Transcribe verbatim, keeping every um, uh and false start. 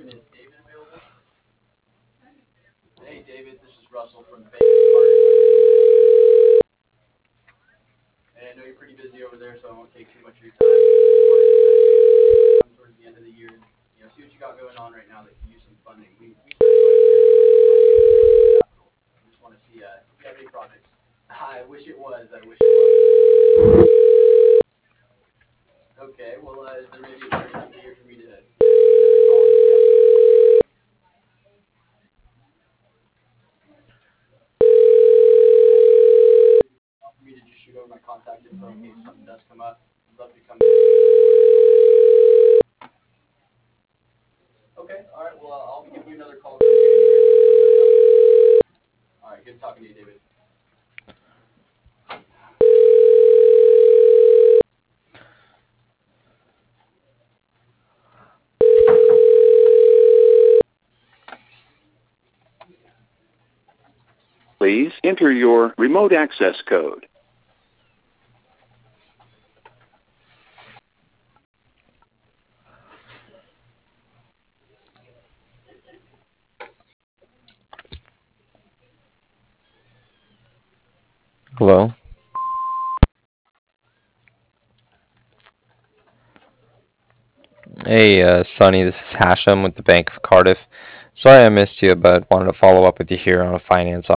gentleman, is David available? Hey, David, this is Russell from Bank of Carter. Hey, I know you're pretty busy over there, so I won't take too much of your time. Towards the end of the year, you know, see what you got going on right now that can use some funding. We, we just want to see uh, if you have any projects. I wish it was. I wish it was. Okay, well, uh, is there maybe a better time of year for me to for me to just shoot over my contact info in case something does come up? I'd love to come. Okay, all right. Well, I'll give you another call. All right, good talking to you, David. Please enter your remote access code. Hello? Hey, uh, Sonny, this is Hashem with the Bank of Cardiff. Sorry I missed you, but wanted to follow up with you here on a finance